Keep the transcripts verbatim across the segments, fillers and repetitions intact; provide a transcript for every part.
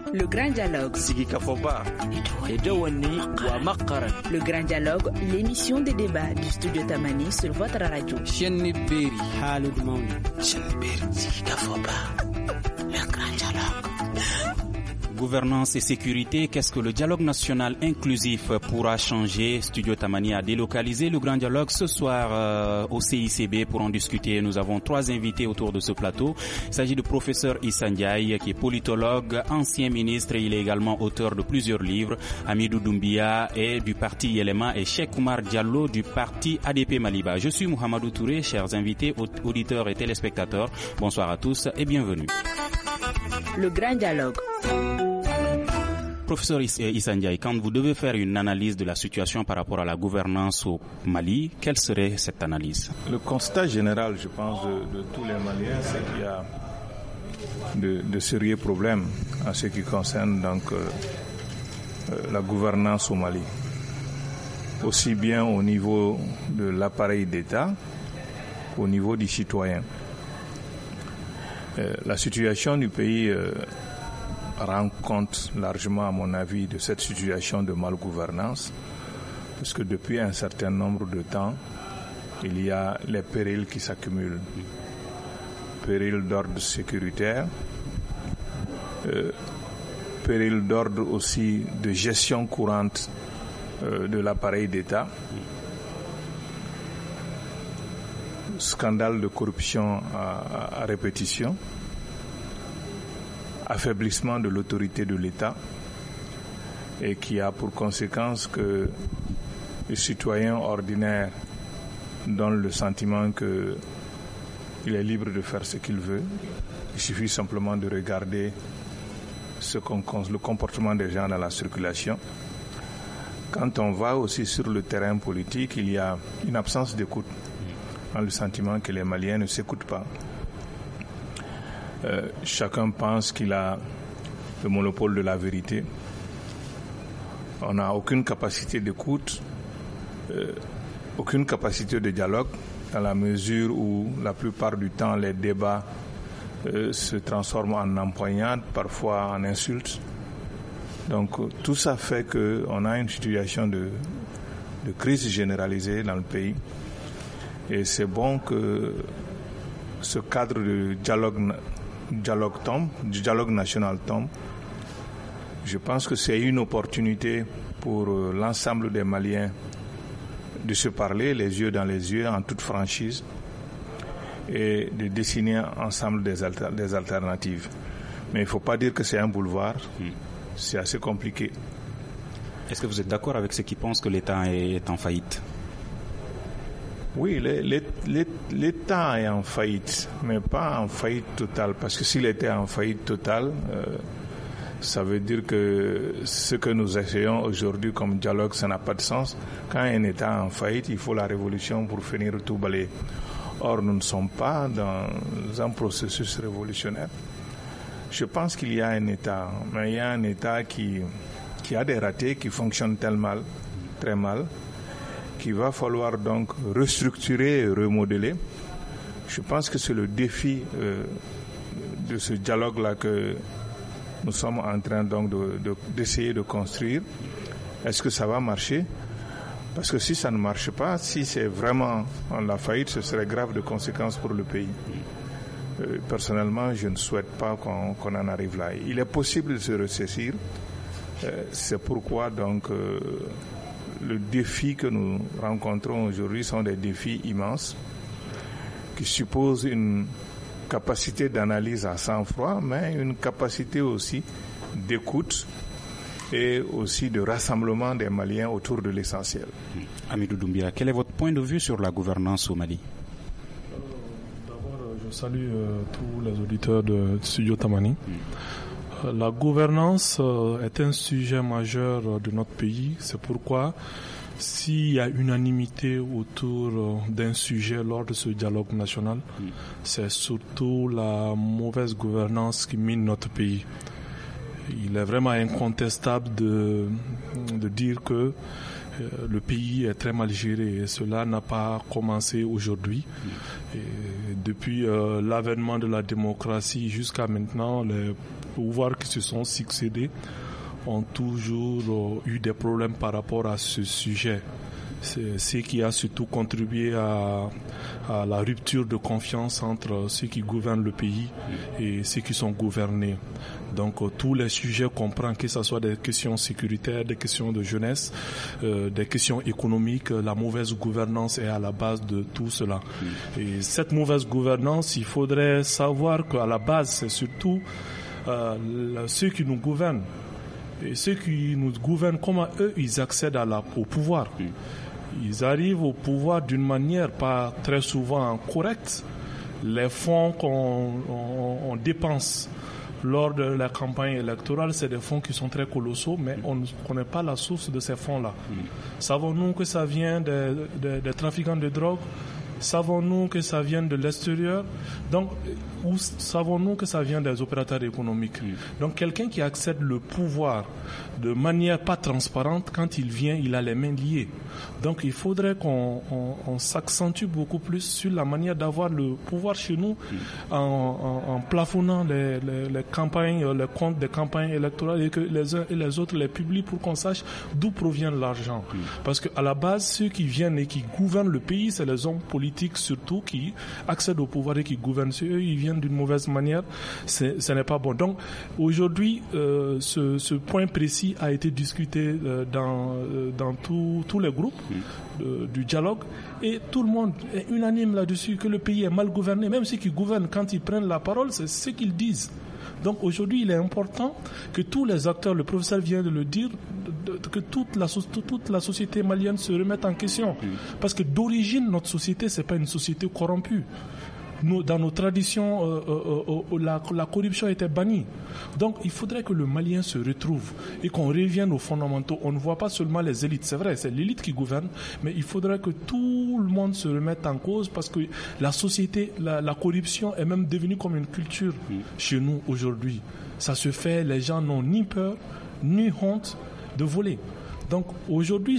Le Grand Dialogue. Le Grand Dialogue, l'émission de débat du studio Tamani sur votre radio. Le Grand Dialogue. Gouvernance et sécurité, qu'est-ce que le dialogue national inclusif pourra changer? Studio Tamani a délocalisé le Grand Dialogue ce soir euh, au C I C B pour en discuter. Nous avons trois invités autour de ce plateau. Il s'agit du professeur Issa Ndiaye, qui est politologue, ancien ministre. Il est également auteur de plusieurs livres. Hamidou Doumbia est du parti Yelema et Cheikh Oumar Diallo du parti A D P Maliba. Je suis Mohamedou Touré, chers invités, auditeurs et téléspectateurs. Bonsoir à tous et bienvenue. Le Grand Dialogue. Professeur Issa Ndiaye, quand vous devez faire une analyse de la situation par rapport à la gouvernance au Mali, quelle serait cette analyse? Le constat général, je pense, de, de tous les Maliens, c'est qu'il y a de, de sérieux problèmes en ce qui concerne donc euh, euh, la gouvernance au Mali. Aussi bien au niveau de l'appareil d'État qu'au niveau des citoyens. Euh, la situation du pays euh, rend compte largement, à mon avis, de cette situation de malgouvernance, parce que depuis un certain nombre de temps, il y a les périls qui s'accumulent. Périls d'ordre sécuritaire, euh, périls d'ordre aussi de gestion courante euh, de l'appareil d'État, scandale de corruption à, à, à répétition, affaiblissement de l'autorité de l'État, et qui a pour conséquence que les citoyens ordinaires donnent le sentiment qu'il est libre de faire ce qu'il veut. Il suffit simplement de regarder ce qu'on, le comportement des gens dans la circulation. Quand on va aussi sur le terrain politique, il y a une absence d'écoute. On a le sentiment que les Maliens ne s'écoutent pas. Euh, chacun pense qu'il a le monopole de la vérité. On n'a aucune capacité d'écoute, euh, aucune capacité de dialogue, dans la mesure où la plupart du temps les débats euh, se transforment en empoignades, parfois en insultes. Donc tout ça fait qu'on a une situation de, de crise généralisée dans le pays. Et c'est bon que ce cadre de dialogue dialogue tombe, du dialogue national tombe. Je pense que c'est une opportunité pour l'ensemble des Maliens de se parler les yeux dans les yeux en toute franchise et de dessiner ensemble des, alter- des alternatives. Mais il ne faut pas dire que c'est un boulevard, mmh. C'est assez compliqué. Est-ce que vous êtes d'accord avec ceux qui pensent que l'État est en faillite? Oui, l'État est en faillite, mais pas en faillite totale, parce que s'il était en faillite totale, euh, ça veut dire que ce que nous essayons aujourd'hui comme dialogue, ça n'a pas de sens. Quand un État est en faillite, il faut la révolution pour finir tout balayer. Or, nous ne sommes pas dans un processus révolutionnaire. Je pense qu'il y a un État, mais il y a un État qui, qui a des ratés, qui fonctionne tellement mal, très mal, qu'il va falloir donc restructurer et remodeler. Je pense que c'est le défi euh, de ce dialogue-là que nous sommes en train donc de, de, d'essayer de construire. Est-ce que ça va marcher? Parce que si ça ne marche pas, si c'est vraiment en la faillite, ce serait grave de conséquences pour le pays. Euh, personnellement, je ne souhaite pas qu'on, qu'on en arrive là. Il est possible de se ressaisir. Euh, c'est pourquoi donc euh, le défi que nous rencontrons aujourd'hui sont des défis immenses qui supposent une capacité d'analyse à sang-froid, mais une capacité aussi d'écoute et aussi de rassemblement des Maliens autour de l'essentiel. Hamidou Doumbia, quel est votre point de vue sur la gouvernance au Mali? euh, D'abord, je salue euh, tous les auditeurs de Studio Tamani. Mm. La gouvernance est un sujet majeur de notre pays. C'est pourquoi, s'il y a unanimité autour d'un sujet lors de ce dialogue national, mm. c'est surtout la mauvaise gouvernance qui mine notre pays. Il est vraiment incontestable de, de dire que euh, le pays est très mal géré et cela n'a pas commencé aujourd'hui. Et depuis euh, l'avènement de la démocratie jusqu'à maintenant, les pouvoirs qui se sont succédés ont toujours eu des problèmes par rapport à ce sujet. C'est ce qui a surtout contribué à, à la rupture de confiance entre ceux qui gouvernent le pays et ceux qui sont gouvernés. Donc euh, tous les sujets qu'on prend, que ce soit des questions sécuritaires, des questions de jeunesse, euh, des questions économiques, la mauvaise gouvernance est à la base de tout cela. Et cette mauvaise gouvernance, il faudrait savoir qu'à la base, c'est surtout euh, ceux qui nous gouvernent. Et ceux qui nous gouvernent, comment eux, ils accèdent à la, au pouvoir. Ils arrivent au pouvoir d'une manière pas très souvent correcte. Les fonds qu'on on, on dépense lors de la campagne électorale, c'est des fonds qui sont très colossaux, mais on ne connaît pas la source de ces fonds-là. Mm. Savons-nous que ça vient des, des, des trafiquants de drogue? Savons-nous que ça vient de l'extérieur? Donc, ou savons-nous que ça vient des opérateurs économiques? Mm. Donc, quelqu'un qui accède le pouvoir de manière pas transparente, quand il vient, il a les mains liées. Donc, il faudrait qu'on on, on s'accentue beaucoup plus sur la manière d'avoir le pouvoir chez nous mm. en, en, en plafonnant les, les, les campagnes, les comptes des campagnes électorales et que les uns et les autres les publient pour qu'on sache d'où provient l'argent. Mm. Parce qu'à la base, ceux qui viennent et qui gouvernent le pays, c'est les hommes politiques surtout qui accèdent au pouvoir et qui gouvernent. Si eux, ils viennent d'une mauvaise manière, c'est, ce n'est pas bon. Donc, aujourd'hui, euh, ce, ce point précis a été discuté euh, dans, euh, dans tous les groupes euh, du dialogue et tout le monde est unanime là-dessus que le pays est mal gouverné. Même ceux qui gouvernent, quand ils prennent la parole, c'est ce qu'ils disent. Donc aujourd'hui, il est important que tous les acteurs, le professeur vient de le dire, que toute la, toute la société malienne se remette en question. Parce que d'origine, notre société, c'est pas une société corrompue. Nous, dans nos traditions, euh, euh, euh, la, la corruption était bannie. Donc, il faudrait que le Malien se retrouve et qu'on revienne aux fondamentaux. On ne voit pas seulement les élites. C'est vrai, c'est l'élite qui gouverne, mais il faudrait que tout le monde se remette en cause parce que la société, la, la corruption est même devenue comme une culture chez nous aujourd'hui. Ça se fait, les gens n'ont ni peur, ni honte de voler. Donc aujourd'hui,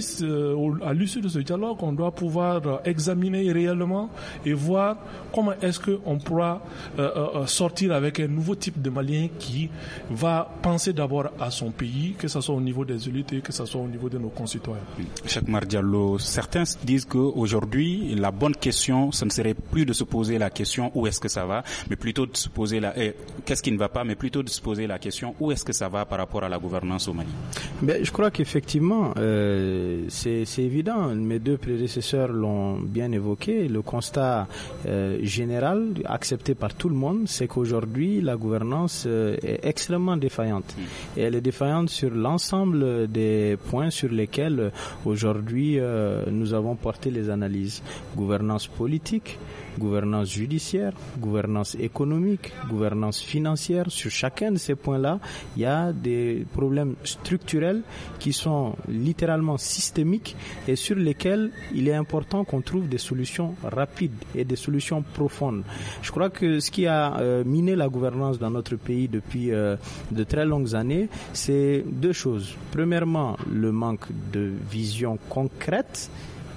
à l'issue de ce dialogue, on doit pouvoir examiner réellement et voir comment est-ce qu'on pourra euh, euh, sortir avec un nouveau type de Malien qui va penser d'abord à son pays, que ce soit au niveau des élites et que ce soit au niveau de nos concitoyens. Cheikh Mar Diallo, certains disent qu'aujourd'hui, la bonne question, ce ne serait plus de se poser la question où est-ce que ça va, mais plutôt de se poser la eh, qu'est-ce qui ne va pas, mais plutôt de se poser la question où est-ce que ça va par rapport à la gouvernance au Mali. Ben, je crois qu'effectivement, Euh, c'est, c'est évident, mes deux prédécesseurs l'ont bien évoqué, le constat euh, général accepté par tout le monde, c'est qu'aujourd'hui la gouvernance euh, est extrêmement défaillante et elle est défaillante sur l'ensemble des points sur lesquels euh, aujourd'hui euh, nous avons porté les analyses. Gouvernance politique, gouvernance judiciaire, gouvernance économique, gouvernance financière. Sur chacun de ces points-là, il y a des problèmes structurels qui sont littéralement systémiques et sur lesquels il est important qu'on trouve des solutions rapides et des solutions profondes. Je crois que ce qui a euh, miné la gouvernance dans notre pays depuis euh, de très longues années, c'est deux choses. Premièrement, le manque de vision concrète.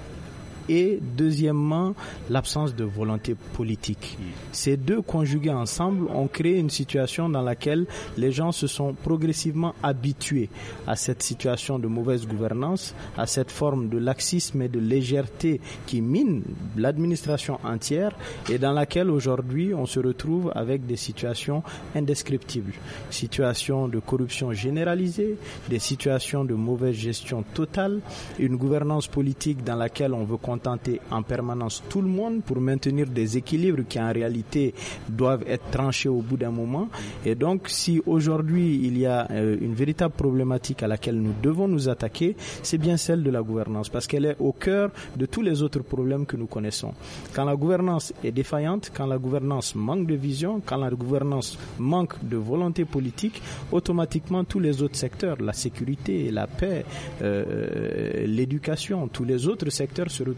Et deuxièmement, l'absence de volonté politique. Ces deux conjugués ensemble ont créé une situation dans laquelle les gens se sont progressivement habitués à cette situation de mauvaise gouvernance, à cette forme de laxisme et de légèreté qui mine l'administration entière et dans laquelle aujourd'hui on se retrouve avec des situations indescriptibles. Situations de corruption généralisée, des situations de mauvaise gestion totale, une gouvernance politique dans laquelle on veut contenter en permanence tout le monde pour maintenir des équilibres qui en réalité doivent être tranchés au bout d'un moment. Et donc si aujourd'hui il y a euh, une véritable problématique à laquelle nous devons nous attaquer, c'est bien celle de la gouvernance parce qu'elle est au cœur de tous les autres problèmes que nous connaissons. Quand la gouvernance est défaillante, quand la gouvernance manque de vision, quand la gouvernance manque de volonté politique, automatiquement tous les autres secteurs, la sécurité, la paix, euh, l'éducation, tous les autres secteurs se retrouvent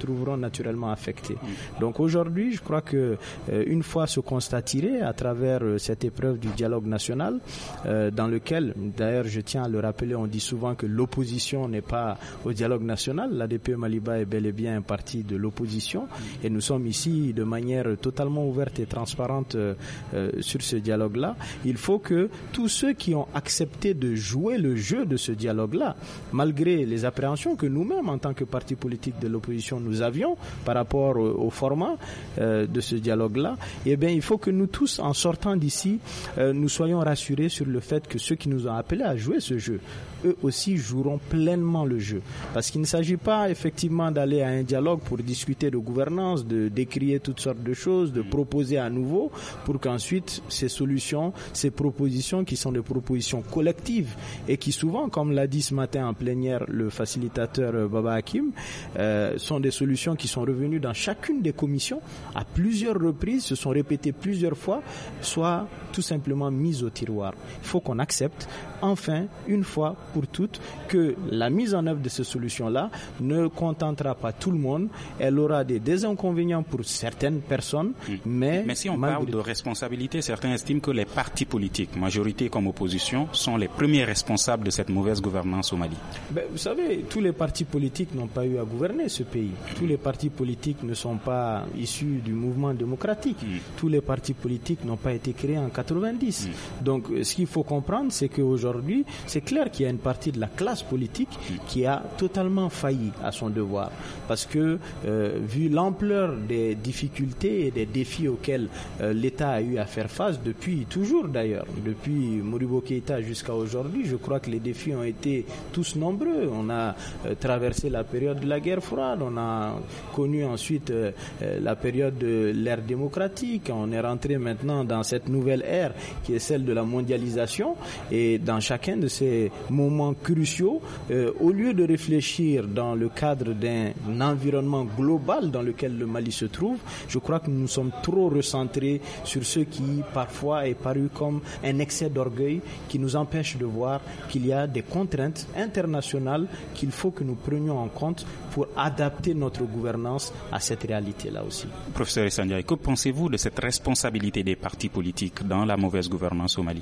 trouveront naturellement affectés. Donc aujourd'hui, je crois que euh, une fois ce constat tiré à travers euh, cette épreuve du dialogue national, euh, dans lequel, d'ailleurs, je tiens à le rappeler, on dit souvent que l'opposition n'est pas au dialogue national. L'A D P Maliba est bel et bien un parti de l'opposition et nous sommes ici de manière totalement ouverte et transparente euh, euh, sur ce dialogue-là. Il faut que tous ceux qui ont accepté de jouer le jeu de ce dialogue-là, malgré les appréhensions que nous-mêmes, en tant que parti politique de l'opposition, nous avions par rapport au, au format euh, de ce dialogue-là, eh bien, il faut que nous tous, en sortant d'ici, euh, nous soyons rassurés sur le fait que ceux qui nous ont appelés à jouer ce jeu, eux aussi joueront pleinement le jeu. Parce qu'il ne s'agit pas effectivement d'aller à un dialogue pour discuter de gouvernance, de décrier toutes sortes de choses, de proposer à nouveau, pour qu'ensuite ces solutions, ces propositions qui sont des propositions collectives et qui souvent, comme l'a dit ce matin en plénière le facilitateur Baba Hakim, euh, sont des solutions qui sont revenues dans chacune des commissions à plusieurs reprises, se sont répétées plusieurs fois, soit tout simplement mises au tiroir. Il faut qu'on accepte enfin, une fois pour toutes, que la mise en œuvre de ces solutions-là ne contentera pas tout le monde. Elle aura des désinconvénients pour certaines personnes, mmh. mais... Mais si on parle de responsabilité, certains estiment que les partis politiques, majorité comme opposition, sont les premiers responsables de cette mauvaise gouvernance au Mali. Ben, vous savez, tous les partis politiques n'ont pas eu à gouverner ce pays. Tous les partis politiques ne sont pas issus du mouvement démocratique. Mmh. Tous les partis politiques n'ont pas été créés en quatre-vingt-dix. Mmh. Donc, ce qu'il faut comprendre, c'est qu'aujourd'hui, c'est clair qu'il y a une partie de la classe politique qui a totalement failli à son devoir. Parce que, euh, vu l'ampleur des difficultés et des défis auxquels euh, l'État a eu à faire face depuis toujours d'ailleurs, depuis Modibo Keïta jusqu'à aujourd'hui, je crois que les défis ont été tous nombreux. On a euh, traversé la période de la guerre froide, on a connu ensuite euh, la période de l'ère démocratique, on est rentré maintenant dans cette nouvelle ère qui est celle de la mondialisation, et dans chacun de ces moments cruciaux, euh, au lieu de réfléchir dans le cadre d'un environnement global dans lequel le Mali se trouve, je crois que nous sommes trop recentrés sur ce qui parfois est paru comme un excès d'orgueil qui nous empêche de voir qu'il y a des contraintes internationales qu'il faut que nous prenions en compte pour adapter notre gouvernance à cette réalité-là aussi. Professeur Issa Ndiaye, que pensez-vous de cette responsabilité des partis politiques dans la mauvaise gouvernance au Mali?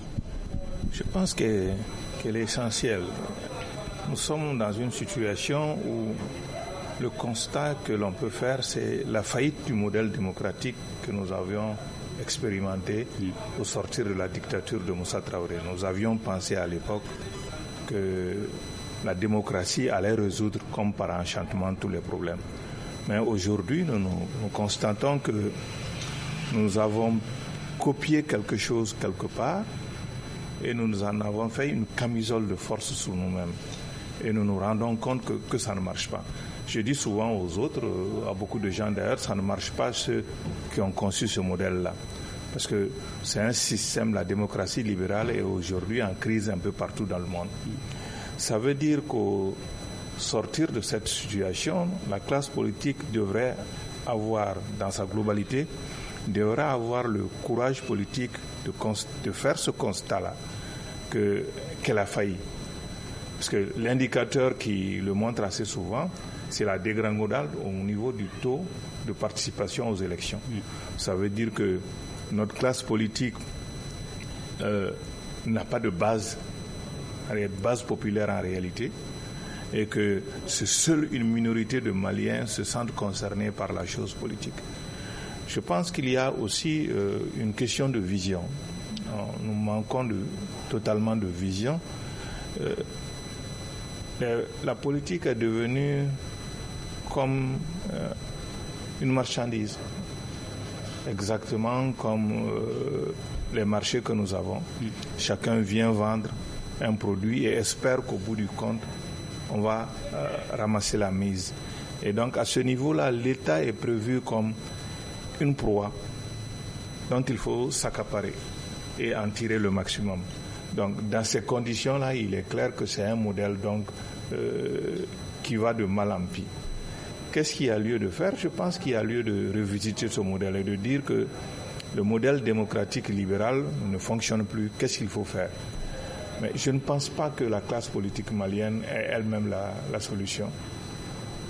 Je pense que, qu'elle est essentielle. Nous sommes dans une situation où le constat que l'on peut faire, c'est la faillite du modèle démocratique que nous avions expérimenté au sortir de la dictature de Moussa Traoré. Nous avions pensé à l'époque que la démocratie allait résoudre comme par enchantement tous les problèmes. Mais aujourd'hui, nous, nous, nous constatons que nous avons copié quelque chose quelque part et nous nous en avons fait une camisole de force sur nous-mêmes. Et nous nous rendons compte que, que ça ne marche pas. Je dis souvent aux autres, à beaucoup de gens d'ailleurs, ça ne marche pas ceux qui ont conçu ce modèle-là. Parce que c'est un système, la démocratie libérale est aujourd'hui en crise un peu partout dans le monde. Ça veut dire qu'au sortir de cette situation, la classe politique devrait avoir, dans sa globalité, devrait avoir le courage politique de, const- de faire ce constat-là, que, qu'elle a failli. Parce que l'indicateur qui le montre assez souvent, c'est la dégringolade au niveau du taux de participation aux élections. Ça veut dire que notre classe politique euh, n'a pas de base, de base populaire en réalité, et que c'est seule une minorité de Maliens se sentent concernés par la chose politique. Je pense qu'il y a aussi euh, une question de vision. Nous manquons de, totalement de vision. Euh, La politique est devenue comme euh, une marchandise, exactement comme euh, les marchés que nous avons. Mm. Chacun vient vendre un produit et espère qu'au bout du compte, on va euh, ramasser la mise. Et donc à ce niveau-là, l'État est prévu comme une proie dont il faut s'accaparer et en tirer le maximum. Donc, dans ces conditions-là, il est clair que c'est un modèle donc euh, qui va de mal en pis. Qu'est-ce qu'il y a lieu de faire? Je pense qu'il y a lieu de revisiter ce modèle et de dire que le modèle démocratique libéral ne fonctionne plus. Qu'est-ce qu'il faut faire? Mais je ne pense pas que la classe politique malienne est elle-même la, la solution.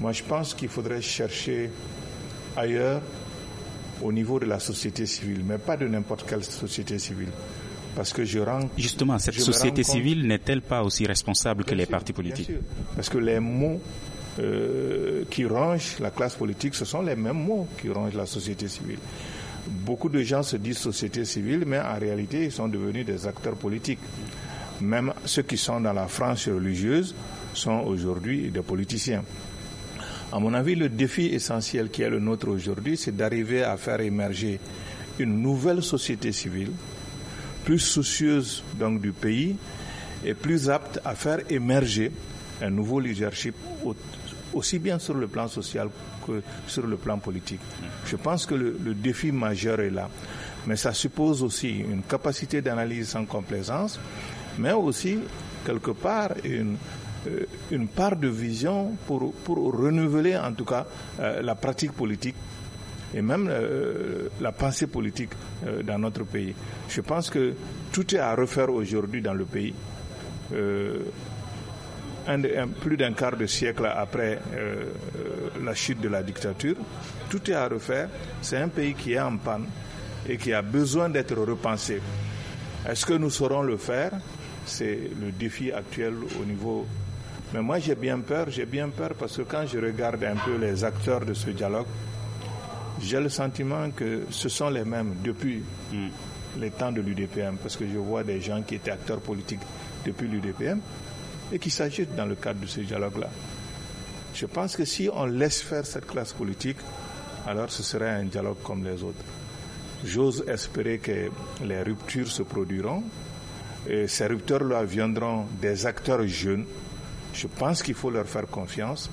Moi, je pense qu'il faudrait chercher ailleurs, au niveau de la société civile, mais pas de n'importe quelle société civile. Parce que je rends, Justement, cette société civile n'est-elle pas aussi responsable que les partis politiques? Bien sûr, parce que les mots euh, qui rongent la classe politique, ce sont les mêmes mots qui rongent la société civile. Beaucoup de gens se disent société civile, mais en réalité, ils sont devenus des acteurs politiques. Même ceux qui sont dans la frange religieuse sont aujourd'hui des politiciens. À mon avis, le défi essentiel qui est le nôtre aujourd'hui, c'est d'arriver à faire émerger une nouvelle société civile, plus soucieuse donc du pays et plus apte à faire émerger un nouveau leadership aussi bien sur le plan social que sur le plan politique. Je pense que le, le défi majeur est là, mais ça suppose aussi une capacité d'analyse sans complaisance, mais aussi quelque part une Euh, une part de vision pour, pour renouveler en tout cas euh, la pratique politique et même euh, la pensée politique euh, dans notre pays. Je pense que tout est à refaire aujourd'hui dans le pays. Euh, un, un, plus d'un quart de siècle après euh, la chute de la dictature, tout est à refaire. C'est un pays qui est en panne et qui a besoin d'être repensé. Est-ce que nous saurons le faire? C'est le défi actuel au niveau. Mais moi j'ai bien peur, j'ai bien peur parce que quand je regarde un peu les acteurs de ce dialogue, j'ai le sentiment que ce sont les mêmes depuis mm. les temps de l'U D P M, parce que je vois des gens qui étaient acteurs politiques depuis l'U D P M et qui s'agitent dans le cadre de ce dialogue-là. Je pense que si on laisse faire cette classe politique, alors ce serait un dialogue comme les autres. J'ose espérer que les ruptures se produiront et ces ruptures-là viendront des acteurs jeunes. Je pense qu'il faut leur faire confiance.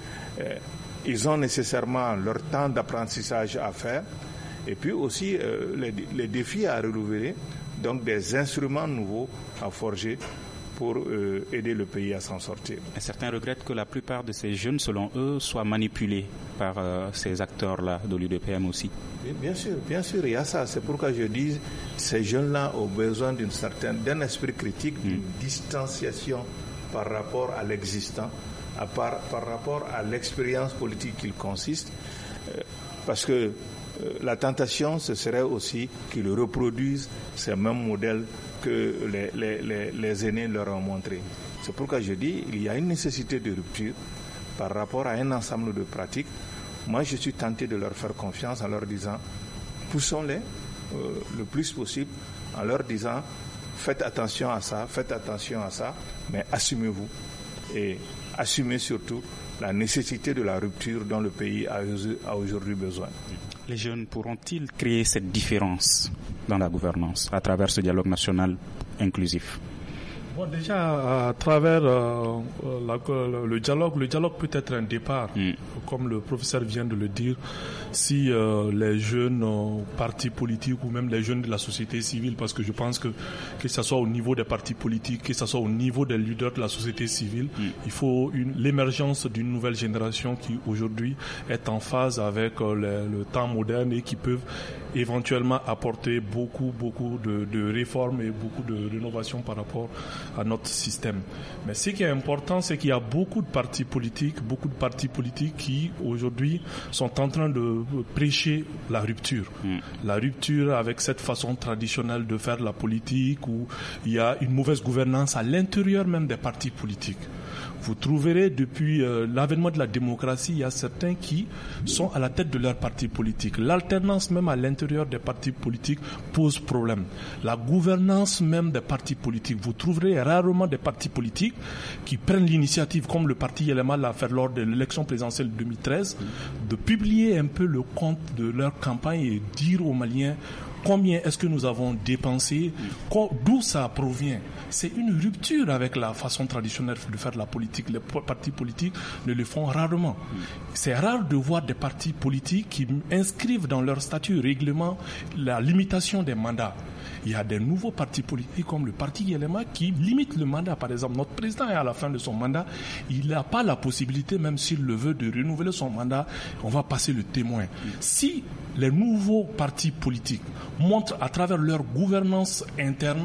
Ils ont nécessairement leur temps d'apprentissage à faire et puis aussi euh, les, les défis à renouveler, donc des instruments nouveaux à forger pour euh, aider le pays à s'en sortir. Et certains regrettent que la plupart de ces jeunes, selon eux, soient manipulés par euh, ces acteurs-là de l'U D P M aussi. Bien sûr, bien sûr, il y a ça. C'est pourquoi je dis ces jeunes-là ont besoin d'une certaine, d'un esprit critique, d'une mm. distanciation par rapport à l'existant, à par, par rapport à l'expérience politique qu'il consiste, euh, parce que euh, la tentation, ce serait aussi qu'ils reproduisent ces mêmes modèles que les, les, les, les aînés leur ont montrés. C'est pourquoi je dis qu'il y a une nécessité de rupture par rapport à un ensemble de pratiques. Moi, je suis tenté de leur faire confiance en leur disant, poussons-les euh, le plus possible, en leur disant, faites attention à ça, faites attention à ça, mais assumez-vous et assumez surtout la nécessité de la rupture dont le pays a, a aujourd'hui besoin. Les jeunes pourront-ils créer cette différence dans la gouvernance à travers ce dialogue national inclusif? Bon, déjà, à travers euh, la, le dialogue, le dialogue peut être un départ, mm. comme le professeur vient de le dire, si euh, les jeunes euh, partis politiques ou même les jeunes de la société civile, parce que je pense que que ce soit au niveau des partis politiques, que ce soit au niveau des leaders de la société civile, mm. il faut une, l'émergence d'une nouvelle génération qui aujourd'hui est en phase avec euh, le, le temps moderne et qui peuvent éventuellement apporter beaucoup, beaucoup de, de réformes et beaucoup de rénovations par rapport à notre système. Mais ce qui est important, c'est qu'il y a beaucoup de partis politiques, beaucoup de partis politiques qui aujourd'hui sont en train de prêcher la rupture. Mm. La rupture avec cette façon traditionnelle de faire la politique où il y a une mauvaise gouvernance à l'intérieur même des partis politiques. Vous trouverez depuis euh, l'avènement de la démocratie, il y a certains qui sont à la tête de leur parti politique. L'alternance même à l'intérieur des partis politiques pose problème. La gouvernance même des partis politiques, vous trouverez rarement des partis politiques qui prennent l'initiative, comme le parti Yelema l'a fait lors de l'élection présidentielle de deux mille treize, de publier un peu le compte de leur campagne et dire aux Maliens combien est-ce que nous avons dépensé, d'où ça provient. C'est une rupture avec la façon traditionnelle de faire la politique. Les partis politiques ne le font rarement. C'est rare de voir des partis politiques qui inscrivent dans leur statut règlement la limitation des mandats. Il y a des nouveaux partis politiques comme le parti Yelema qui limite le mandat. Par exemple, notre président est à la fin de son mandat. Il n'a pas la possibilité, même s'il le veut, de renouveler son mandat. On va passer le témoin. Si les nouveaux partis politiques montrent à travers leur gouvernance interne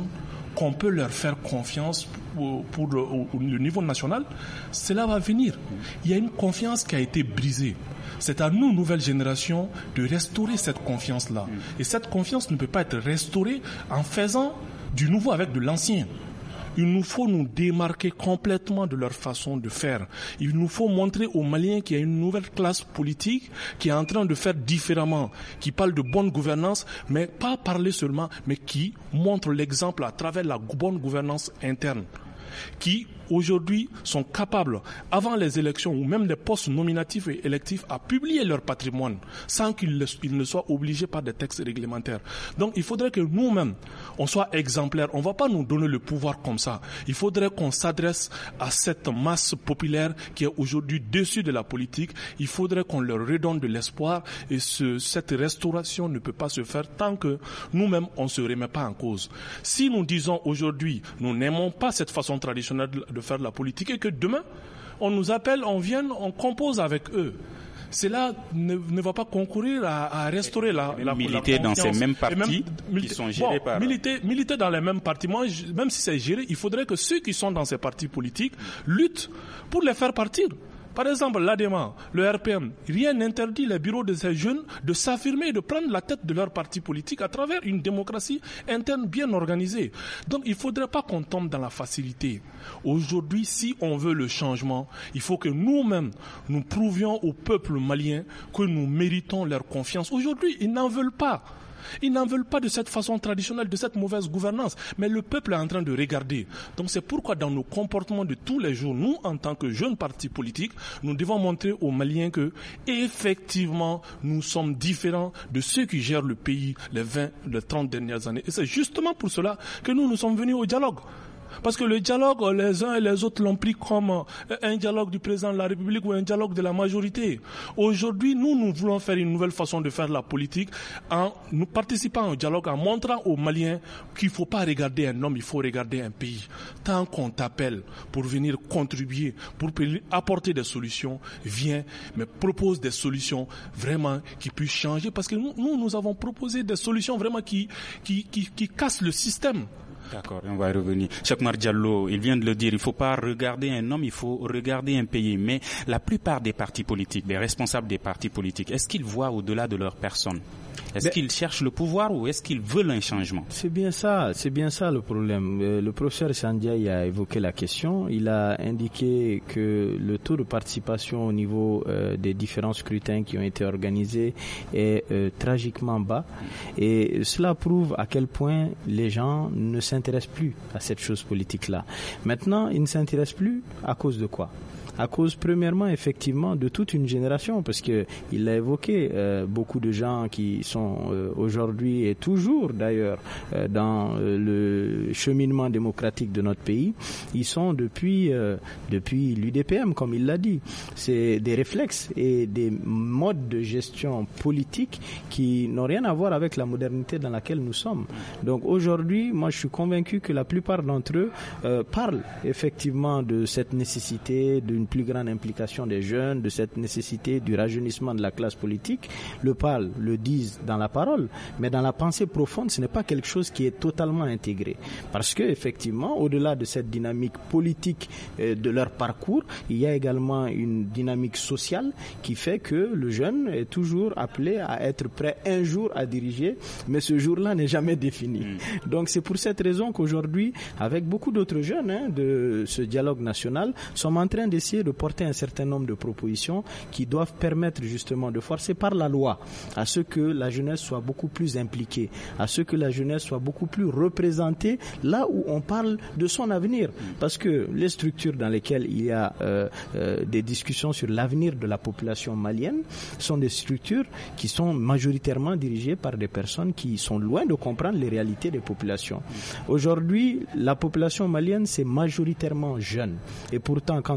qu'on peut leur faire confiance pour, pour le, au, le niveau national, cela va venir. Il y a une confiance qui a été brisée. C'est à nous, nouvelle génération, de restaurer cette confiance-là. Et cette confiance ne peut pas être restaurée en faisant du nouveau avec de l'ancien. Il nous faut nous démarquer complètement de leur façon de faire. Il nous faut montrer aux Maliens qu'il y a une nouvelle classe politique qui est en train de faire différemment, qui parle de bonne gouvernance, mais pas parler seulement, mais qui montre l'exemple à travers la bonne gouvernance interne, qui aujourd'hui sont capables, avant les élections ou même les postes nominatifs et électifs, à publier leur patrimoine sans qu'ils ils ne soient obligés par des textes réglementaires. Donc il faudrait que nous-mêmes, on soit exemplaires. On ne va pas nous donner le pouvoir comme ça. Il faudrait qu'on s'adresse à cette masse populaire qui est aujourd'hui dessus de la politique. Il faudrait qu'on leur redonne de l'espoir et ce, cette restauration ne peut pas se faire tant que nous-mêmes, on ne se remet pas en cause. Si nous disons aujourd'hui, nous n'aimons pas cette façon traditionnelle de faire de la politique et que demain, on nous appelle, on vient, on compose avec eux. Cela ne, ne va pas concourir à, à restaurer la, la, militer la dans ces mêmes partis même, militer, qui sont gérés bon, par... Militer, militer dans les mêmes partis, moi, je, même si c'est géré, il faudrait que ceux qui sont dans ces partis politiques luttent pour les faire partir. Par exemple, l'A D E M A, le R P M, rien n'interdit les bureaux de ces jeunes de s'affirmer et de prendre la tête de leur parti politique à travers une démocratie interne bien organisée. Donc, il ne faudrait pas qu'on tombe dans la facilité. Aujourd'hui, si on veut le changement, il faut que nous-mêmes, nous prouvions au peuple malien que nous méritons leur confiance. Aujourd'hui, ils n'en veulent pas. Ils n'en veulent pas de cette façon traditionnelle, de cette mauvaise gouvernance. Mais le peuple est en train de regarder. Donc c'est pourquoi dans nos comportements de tous les jours, nous, en tant que jeunes partis politiques, nous devons montrer aux Maliens que, effectivement, nous sommes différents de ceux qui gèrent le pays les vingt, les trente dernières années. Et c'est justement pour cela que nous, nous sommes venus au dialogue. Parce que le dialogue, les uns et les autres l'ont pris comme un dialogue du président de la République ou un dialogue de la majorité. Aujourd'hui, nous, nous voulons faire une nouvelle façon de faire la politique en nous participant au dialogue, en montrant aux Maliens qu'il ne faut pas regarder un homme, il faut regarder un pays. Tant qu'on t'appelle pour venir contribuer, pour apporter des solutions, viens, mais propose des solutions vraiment qui puissent changer. Parce que nous, nous, nous avons proposé des solutions vraiment qui, qui, qui, qui cassent le système. D'accord, on va y revenir. Cheikh Oumar Diallo, il vient de le dire, il ne faut pas regarder un homme, il faut regarder un pays. Mais la plupart des partis politiques, des responsables des partis politiques, est-ce qu'ils voient au-delà de leur personne ? Est-ce Mais, qu'ils cherchent le pouvoir ou est-ce qu'ils veulent un changement ? C'est bien ça, c'est bien ça le problème. Euh, le professeur Sandiaï a évoqué la question. Il a indiqué que le taux de participation au niveau euh, des différents scrutins qui ont été organisés est euh, tragiquement bas. Et cela prouve à quel point les gens ne s'intéressent plus à cette chose politique-là. Maintenant, ils ne s'intéressent plus à cause de quoi ? À cause, premièrement, effectivement, de toute une génération, parce que il l'a évoqué, euh, beaucoup de gens qui sont euh, aujourd'hui et toujours d'ailleurs euh, dans euh, le cheminement démocratique de notre pays, ils sont depuis euh, depuis l'U D P M, comme il l'a dit. C'est des réflexes et des modes de gestion politique qui n'ont rien à voir avec la modernité dans laquelle nous sommes. Donc aujourd'hui, moi, je suis convaincu que la plupart d'entre eux euh, parlent effectivement de cette nécessité d'une plus grande implication des jeunes, de cette nécessité du rajeunissement de la classe politique, le parlent, le disent dans la parole, mais dans la pensée profonde, ce n'est pas quelque chose qui est totalement intégré. Parce que effectivement, au-delà de cette dynamique politique euh, de leur parcours, il y a également une dynamique sociale qui fait que le jeune est toujours appelé à être prêt un jour à diriger, mais ce jour-là n'est jamais défini. Mmh. Donc c'est pour cette raison qu'aujourd'hui, avec beaucoup d'autres jeunes hein, de ce dialogue national, sommes en train d'essayer de porter un certain nombre de propositions qui doivent permettre justement de forcer par la loi à ce que la jeunesse soit beaucoup plus impliquée, à ce que la jeunesse soit beaucoup plus représentée là où on parle de son avenir. Parce que les structures dans lesquelles il y a euh, euh, des discussions sur l'avenir de la population malienne sont des structures qui sont majoritairement dirigées par des personnes qui sont loin de comprendre les réalités des populations. Aujourd'hui, la population malienne, c'est majoritairement jeune. Et pourtant, quand on regarde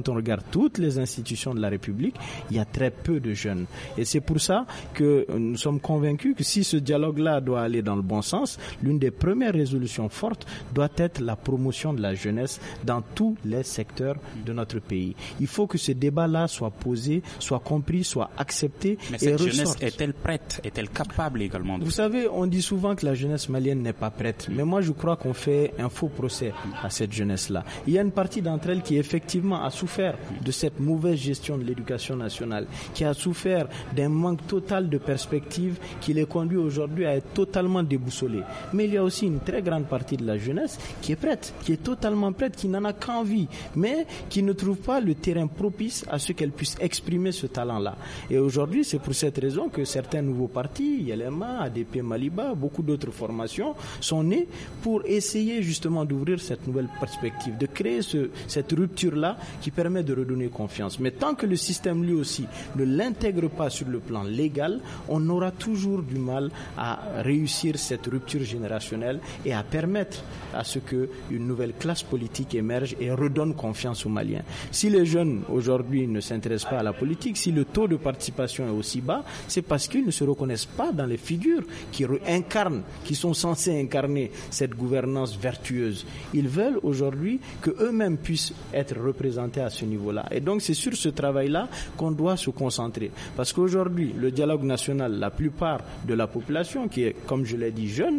toutes les institutions de la République, il y a très peu de jeunes. Et c'est pour ça que nous sommes convaincus que si ce dialogue-là doit aller dans le bon sens, l'une des premières résolutions fortes doit être la promotion de la jeunesse dans tous les secteurs de notre pays. Il faut que ce débat-là soit posé, soit compris, soit accepté. Mais et cette ressorte. jeunesse est-elle prête? Est-elle capable également de... Vous savez, on dit souvent que la jeunesse malienne n'est pas prête. Mais moi, je crois qu'on fait un faux procès à cette jeunesse-là. Il y a une partie d'entre elles qui, effectivement, a souffert de cette mauvaise gestion de l'éducation nationale, qui a souffert d'un manque total de perspective qui les conduit aujourd'hui à être totalement déboussolés. Mais il y a aussi une très grande partie de la jeunesse qui est prête, qui est totalement prête, qui n'en a qu'envie, mais qui ne trouve pas le terrain propice à ce qu'elle puisse exprimer ce talent-là. Et aujourd'hui, c'est pour cette raison que certains nouveaux partis, Y L M A, A D P Maliba, beaucoup d'autres formations sont nées pour essayer justement d'ouvrir cette nouvelle perspective, de créer ce, cette rupture-là qui permet de redonner confiance. Mais tant que le système lui aussi ne l'intègre pas sur le plan légal, on aura toujours du mal à réussir cette rupture générationnelle et à permettre à ce qu'une nouvelle classe politique émerge et redonne confiance aux Maliens. Si les jeunes aujourd'hui ne s'intéressent pas à la politique, si le taux de participation est aussi bas, c'est parce qu'ils ne se reconnaissent pas dans les figures qui incarnent, qui sont censées incarner cette gouvernance vertueuse. Ils veulent aujourd'hui que eux-mêmes puissent être représentés à ce niveau-là. Et donc c'est sur ce travail-là qu'on doit se concentrer. Parce qu'aujourd'hui, le dialogue national, la plupart de la population, qui est, comme je l'ai dit, jeune,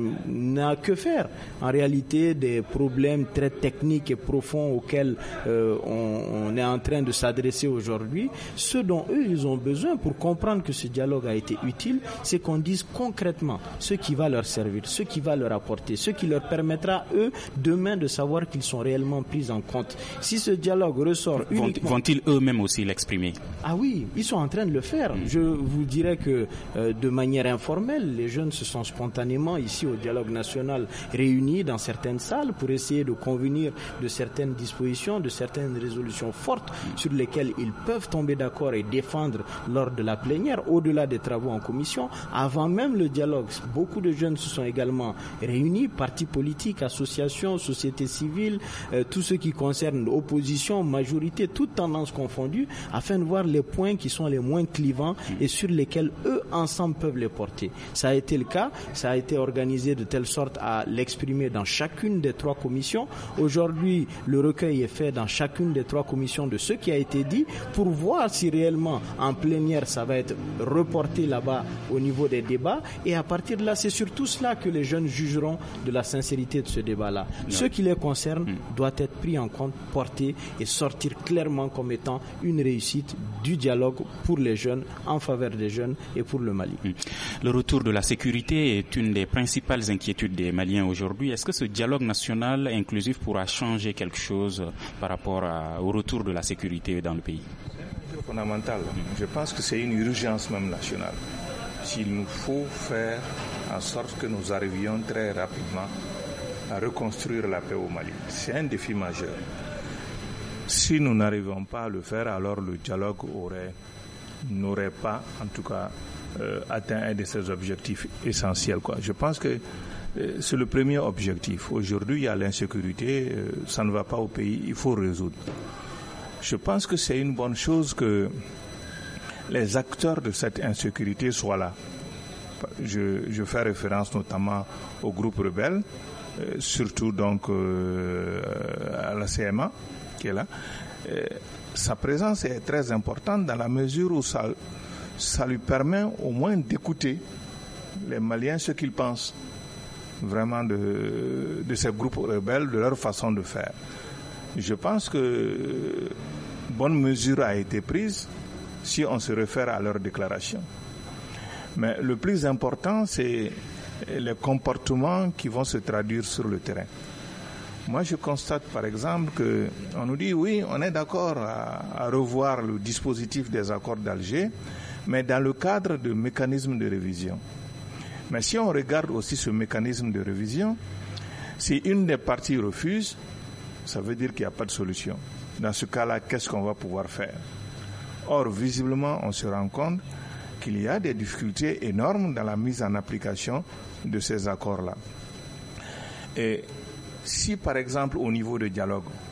n'a que faire. En réalité, des problèmes très techniques et profonds auxquels euh, on, on est en train de s'adresser aujourd'hui, ce dont eux, ils ont besoin pour comprendre que ce dialogue a été utile, c'est qu'on dise concrètement ce qui va leur servir, ce qui va leur apporter, ce qui leur permettra, eux, demain, de savoir qu'ils sont réellement pris en compte. Si ce dialogue ressort Vont, uniquement... Vont-ils eux-mêmes aussi l'exprimer? Ah oui, ils sont en train de le faire. Mmh. Je vous dirais que euh, de manière informelle, les jeunes se sont spontanément ici au dialogue national réunis dans certaines salles pour essayer de convenir de certaines dispositions, de certaines résolutions fortes sur lesquelles ils peuvent tomber d'accord et défendre lors de la plénière, au-delà des travaux en commission. Avant même le dialogue, beaucoup de jeunes se sont également réunis, partis politiques, associations, sociétés civiles, euh, tout ce qui concerne l'opposition, majorité, toutes tendances confondues, afin de voir les points qui sont les moins clivants et sur lesquels eux ensemble peuvent les porter. Ça a été le cas, ça a été organisé de telle sorte à l'exprimer dans chacune des trois commissions. Aujourd'hui, le recueil est fait dans chacune des trois commissions de ce qui a été dit pour voir si réellement en plénière ça va être reporté là-bas au niveau des débats, et à partir de là, c'est surtout cela que les jeunes jugeront de la sincérité de ce débat-là. Non. Ce qui les concerne mmh. doit être pris en compte, porté et sortir clairement comme étant une réussite du dialogue pour les jeunes, en faveur des jeunes et pour le Mali. Mmh. Le retour de la sécurité est une des principales inquiétudes des Maliens aujourd'hui. Est-ce que ce dialogue national inclusif pourra changer quelque chose par rapport à, au retour de la sécurité dans le pays? C'est fondamental. Je pense que c'est une urgence même nationale. S'il nous faut faire en sorte que nous arrivions très rapidement à reconstruire la paix au Mali, c'est un défi majeur. Si nous n'arrivons pas à le faire, alors le dialogue aurait, n'aurait pas, en tout cas, euh, atteint un de ses objectifs essentiels, quoi. Je pense que euh, c'est le premier objectif. Aujourd'hui, il y a l'insécurité, euh, ça ne va pas au pays, il faut résoudre. Je pense que c'est une bonne chose que les acteurs de cette insécurité soient là. Je, je fais référence notamment au groupe rebelle, euh, surtout donc euh, à la C M A qui est là. Euh, sa présence est très importante dans la mesure où ça, ça lui permet au moins d'écouter les Maliens ce qu'ils pensent vraiment de, de ces groupes rebelles, de leur façon de faire. Je pense que bonne mesure a été prise si on se réfère à leurs déclarations. Mais le plus important, c'est les comportements qui vont se traduire sur le terrain. Moi, je constate, par exemple, que on nous dit, oui, on est d'accord à, à revoir le dispositif des accords d'Alger, mais dans le cadre de mécanismes de révision. Mais si on regarde aussi ce mécanisme de révision, si une des parties refuse, ça veut dire qu'il n'y a pas de solution. Dans ce cas-là, qu'est-ce qu'on va pouvoir faire? Or, visiblement, on se rend compte qu'il y a des difficultés énormes dans la mise en application de ces accords-là. Et si, par exemple, au niveau de dialogue,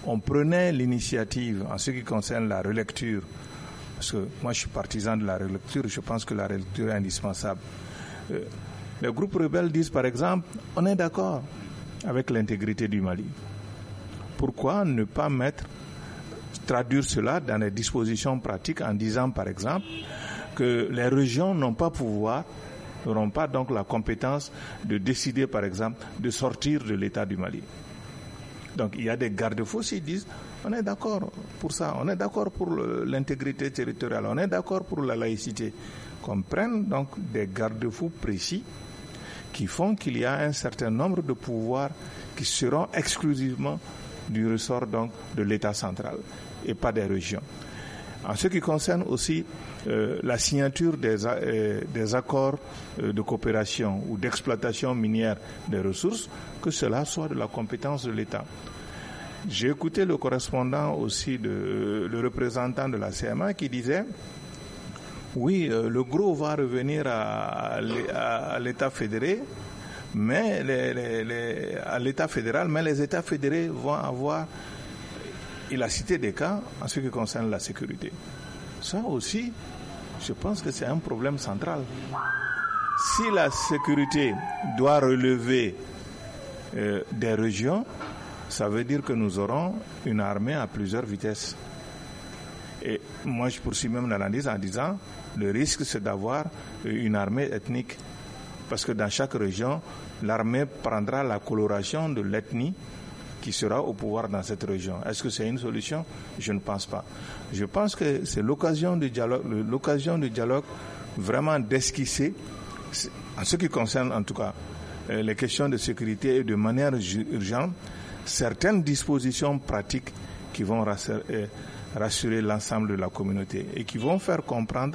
on prenait l'initiative en ce qui concerne la relecture, parce que moi je suis partisan de la relecture, je pense que la relecture est indispensable. Euh, les groupes rebelles disent par exemple, on est d'accord avec l'intégrité du Mali. Pourquoi ne pas mettre, traduire cela dans des dispositions pratiques en disant par exemple que les régions n'ont pas pouvoir, n'auront pas donc la compétence de décider par exemple de sortir de l'État du Mali. Donc il y a des garde-fous qui disent on est d'accord pour ça, on est d'accord pour le, l'intégrité territoriale, on est d'accord pour la laïcité. Qu'on prenne donc des garde-fous précis qui font qu'il y a un certain nombre de pouvoirs qui seront exclusivement du ressort donc de l'État central et pas des régions. En ce qui concerne aussi euh, la signature des, euh, des accords euh, de coopération ou d'exploitation minière des ressources, que cela soit de la compétence de l'État. J'ai écouté le correspondant aussi, de, euh, le représentant de la C M A qui disait oui, euh, le gros va revenir à, à, à l'État fédéré, mais les, les, les, à l'État fédéral, mais les États fédérés vont avoir. Il a cité des cas en ce qui concerne la sécurité. Ça aussi, je pense que c'est un problème central. Si la sécurité doit relever euh, des régions, ça veut dire que nous aurons une armée à plusieurs vitesses. Et moi, je poursuis même l'analyse en disant, le risque, c'est d'avoir une armée ethnique. Parce que dans chaque région, l'armée prendra la coloration de l'ethnie qui sera au pouvoir dans cette région. Est-ce que c'est une solution? Je ne pense pas. Je pense que c'est l'occasion du dialogue, l'occasion du dialogue vraiment d'esquisser, en ce qui concerne en tout cas les questions de sécurité et de manière urgente, certaines dispositions pratiques qui vont rassurer, rassurer l'ensemble de la communauté et qui vont faire comprendre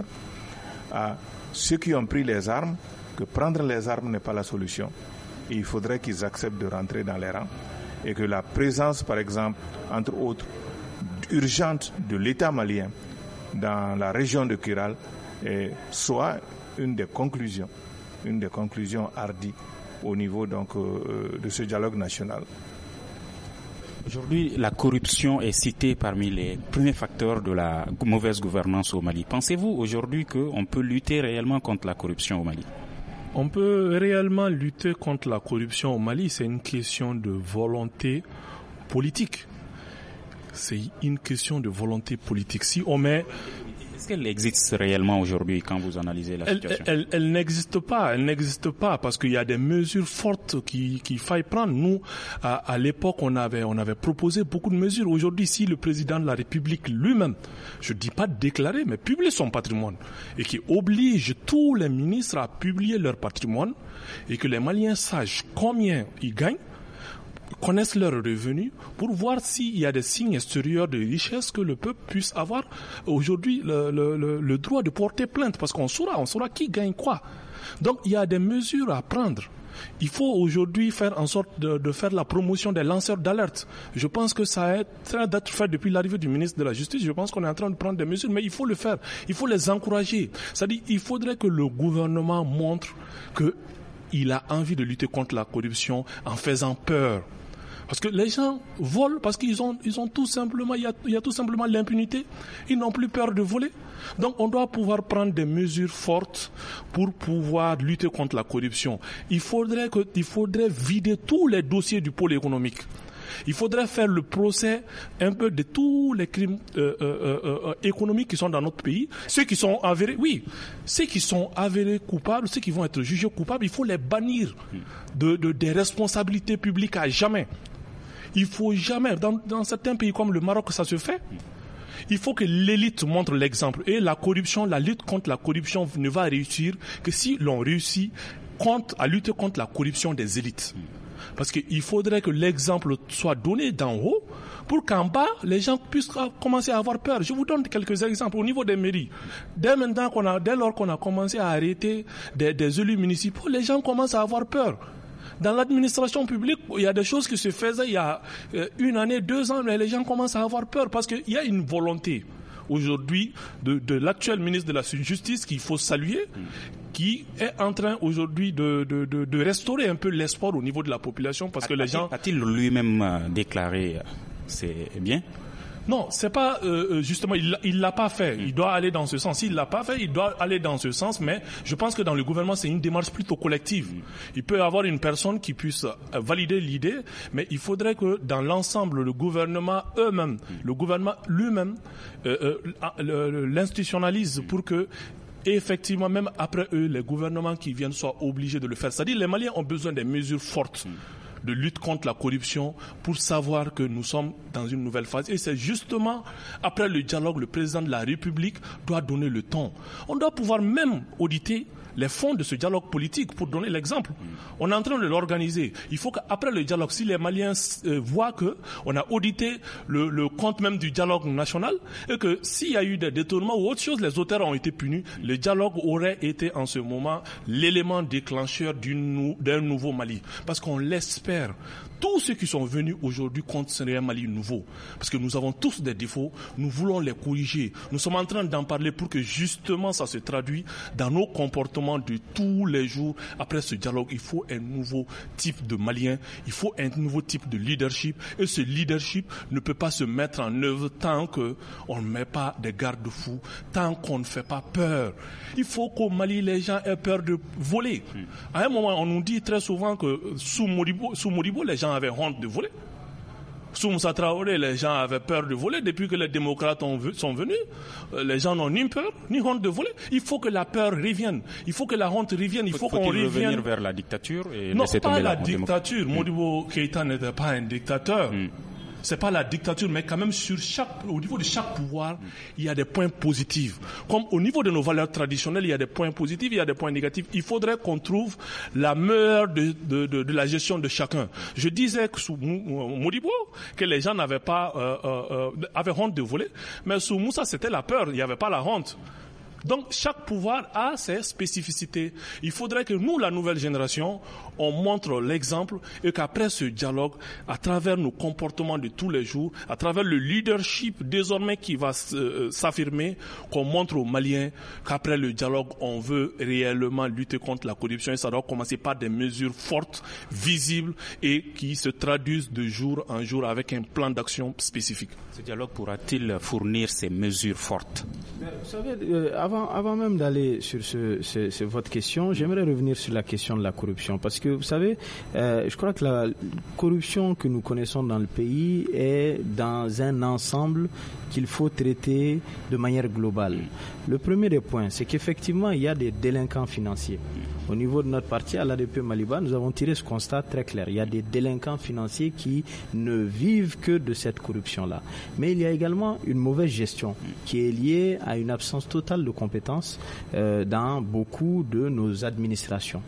à ceux qui ont pris les armes que prendre les armes n'est pas la solution. Et il faudrait qu'ils acceptent de rentrer dans les rangs et que la présence, par exemple, entre autres, urgente de l'État malien dans la région de Kiral eh, soit une des conclusions, une des conclusions hardies au niveau donc euh, de ce dialogue national. Aujourd'hui, la corruption est citée parmi les premiers facteurs de la mauvaise gouvernance au Mali. Pensez-vous aujourd'hui qu'on peut lutter réellement contre la corruption au Mali? On peut réellement lutter contre la corruption au Mali, c'est une question de volonté politique. C'est une question de volonté politique. Si on met... Est-ce qu'elle existe réellement aujourd'hui quand vous analysez la situation? Elle, elle, elle n'existe pas, elle n'existe pas parce qu'il y a des mesures fortes qui, qu'il faille prendre. Nous, à, à l'époque, on avait, on avait proposé beaucoup de mesures. Aujourd'hui, si le président de la République lui-même, je dis pas déclarer, mais publie son patrimoine et qui oblige tous les ministres à publier leur patrimoine et que les Maliens sachent combien ils gagnent, connaissent leurs revenus pour voir s'il y a des signes extérieurs de richesse que le peuple puisse avoir aujourd'hui le, le, le, le droit de porter plainte parce qu'on saura, on saura qui gagne quoi. Donc il y a des mesures à prendre. Il faut aujourd'hui faire en sorte de, de faire la promotion des lanceurs d'alerte. Je pense que ça est en train d'être fait depuis l'arrivée du ministre de la Justice. Je pense qu'on est en train de prendre des mesures, mais il faut le faire. Il faut les encourager. C'est-à-dire il faudrait que le gouvernement montre que il a envie de lutter contre la corruption en faisant peur. Parce que les gens volent parce qu'ils ont, ils ont tout simplement, il y a, il y a tout simplement l'impunité. Ils n'ont plus peur de voler. Donc on doit pouvoir prendre des mesures fortes pour pouvoir lutter contre la corruption. Il faudrait que, il faudrait vider tous les dossiers du pôle économique. Il faudrait faire le procès un peu de tous les crimes euh, euh, euh, économiques qui sont dans notre pays. Ceux qui sont avérés, oui, ceux qui sont avérés coupables, ceux qui vont être jugés coupables, il faut les bannir de, de, des responsabilités publiques à jamais. Il faut jamais, dans, dans certains pays comme le Maroc, ça se fait. Il faut que l'élite montre l'exemple. Et la corruption, la lutte contre la corruption ne va réussir que si l'on réussit contre, à lutter contre la corruption des élites. Parce qu'il faudrait que l'exemple soit donné d'en haut pour qu'en bas, les gens puissent commencer à avoir peur. Je vous donne quelques exemples au niveau des mairies. Dès maintenant qu'on a, dès lors qu'on a commencé à arrêter des, des élus municipaux, les gens commencent à avoir peur. Dans l'administration publique, il y a des choses qui se faisaient il y a une année, deux ans, mais les gens commencent à avoir peur parce qu'il y a une volonté aujourd'hui de, de l'actuel ministre de la Justice qu'il faut saluer, qui est en train aujourd'hui de, de, de, de restaurer un peu l'espoir au niveau de la population parce que les gens... A-t-il lui-même déclaré c'est bien. Non, c'est pas euh, justement, il il l'a pas fait. Il doit aller dans ce sens. S'il l'a pas fait, il doit aller dans ce sens. Mais je pense que dans le gouvernement, c'est une démarche plutôt collective. Il peut y avoir une personne qui puisse valider l'idée, mais il faudrait que dans l'ensemble, le gouvernement eux-mêmes, le gouvernement lui-même, euh, euh, l'institutionnalise pour que et effectivement, même après eux, les gouvernements qui viennent soient obligés de le faire. C'est-à-dire, les Maliens ont besoin des mesures fortes de lutte contre la corruption pour savoir que nous sommes dans une nouvelle phase. Et c'est justement après le dialogue, le président de la République doit donner le ton. On doit pouvoir même auditer les fonds de ce dialogue politique, pour donner l'exemple. On est en train de l'organiser. Il faut qu'après le dialogue, si les Maliens euh, voient que on a audité le, le compte même du dialogue national, et que s'il y a eu des détournements ou autre chose, les auteurs ont été punis, le dialogue aurait été en ce moment l'élément déclencheur d'une, d'un nouveau Mali. Parce qu'on l'espère. Tous ceux qui sont venus aujourd'hui construire un Mali nouveau, parce que nous avons tous des défauts, nous voulons les corriger. Nous sommes en train d'en parler pour que justement ça se traduise dans nos comportements de tous les jours. Après ce dialogue, il faut un nouveau type de Malien, il faut un nouveau type de leadership, et ce leadership ne peut pas se mettre en œuvre tant qu'on ne met pas des garde-fous, tant qu'on ne fait pas peur. Il faut qu'au Mali, les gens aient peur de voler. À un moment, on nous dit très souvent que sous Modibo, sous Modibo, les gens avaient honte de voler. Sous Moussa Traoré, les gens avaient peur de voler. Depuis que les démocrates ont, sont venus, les gens n'ont ni peur, ni honte de voler. Il faut que la peur revienne. Il faut que la honte revienne. Il faut, faut qu'on revienne. revenir vers la dictature et non, laisser pas tomber la, la dictature. Mm. Modibo Keïta n'était pas un dictateur. Mm. C'est pas la dictature, mais quand même sur chaque, au niveau de chaque pouvoir, il y a des points positifs. Comme au niveau de nos valeurs traditionnelles, il y a des points positifs, il y a des points négatifs. Il faudrait qu'on trouve la meilleure de, de, de, de la gestion de chacun. Je disais que sous Modibo, que les gens n'avaient pas, euh, euh, avaient honte de voler, mais sous Moussa, c'était la peur, il n'y avait pas la honte. Donc, chaque pouvoir a ses spécificités. Il faudrait que nous, la nouvelle génération, on montre l'exemple et qu'après ce dialogue, à travers nos comportements de tous les jours, à travers le leadership désormais qui va euh, s'affirmer, qu'on montre aux Maliens qu'après le dialogue, on veut réellement lutter contre la corruption et ça doit commencer par des mesures fortes, visibles et qui se traduisent de jour en jour avec un plan d'action spécifique. Ce dialogue pourra-t-il fournir ces mesures fortes? Vous savez, euh, avant, avant même d'aller sur ce, ce, ce, votre question, j'aimerais revenir sur la question de la corruption. Parce que, vous savez, euh, je crois que la corruption que nous connaissons dans le pays est dans un ensemble qu'il faut traiter de manière globale. Le premier des points, c'est qu'effectivement, il y a des délinquants financiers. Au niveau de notre parti, à l'A D P Maliba, nous avons tiré ce constat très clair. Il y a des délinquants financiers qui ne vivent que de cette corruption-là. Mais il y a également une mauvaise gestion qui est liée à une absence totale de compétences euh, dans beaucoup de nos administrations.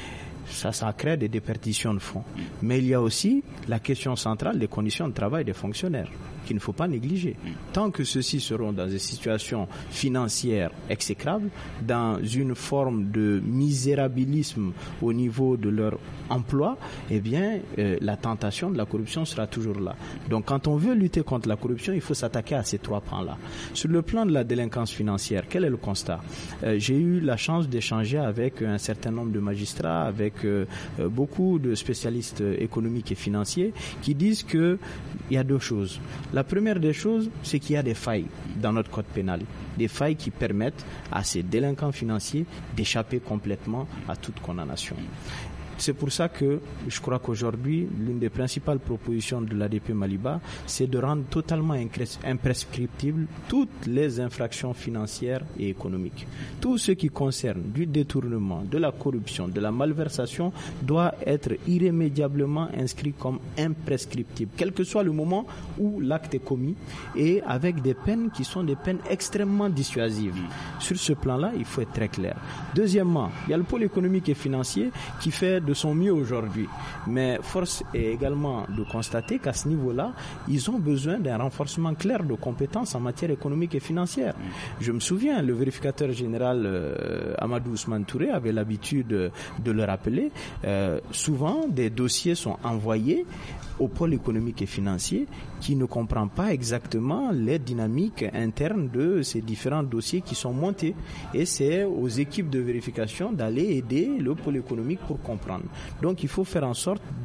Ça, ça crée des déperditions de fonds. Mais il y a aussi la question centrale des conditions de travail des fonctionnaires, qu'il ne faut pas négliger. Tant que ceux-ci seront dans des situations financières exécrables, dans une forme de misérabilisme au niveau de leur emploi, eh bien, euh, la tentation de la corruption sera toujours là. Donc, quand on veut lutter contre la corruption, il faut s'attaquer à ces trois pans-là. Sur le plan de la délinquance financière, quel est le constat? euh, J'ai eu la chance d'échanger avec un certain nombre de magistrats, avec euh, beaucoup de spécialistes économiques et financiers qui disent qu'il y a deux choses. La première des choses, c'est qu'il y a des failles dans notre code pénal, des failles qui permettent à ces délinquants financiers d'échapper complètement à toute condamnation. C'est pour ça que je crois qu'aujourd'hui, l'une des principales propositions de l'A D P Maliba, c'est de rendre totalement imprescriptibles toutes les infractions financières et économiques. Tout ce qui concerne du détournement, de la corruption, de la malversation doit être irrémédiablement inscrit comme imprescriptible, quel que soit le moment où l'acte est commis, et avec des peines qui sont des peines extrêmement dissuasives. Sur ce plan-là, il faut être très clair. Deuxièmement, il y a le pôle économique et financier qui fait de son mieux aujourd'hui. Mais force est également de constater qu'à ce niveau-là, ils ont besoin d'un renforcement clair de compétences en matière économique et financière. Je me souviens, le vérificateur général euh, Amadou Ousmane Touré avait l'habitude de, de le rappeler. Euh, souvent, des dossiers sont envoyés au pôle économique et financier qui ne comprend pas exactement les dynamiques internes de ces différents dossiers qui sont montés. Et c'est aux équipes de vérification d'aller aider le pôle économique pour comprendre. Donc il faut faire en sorte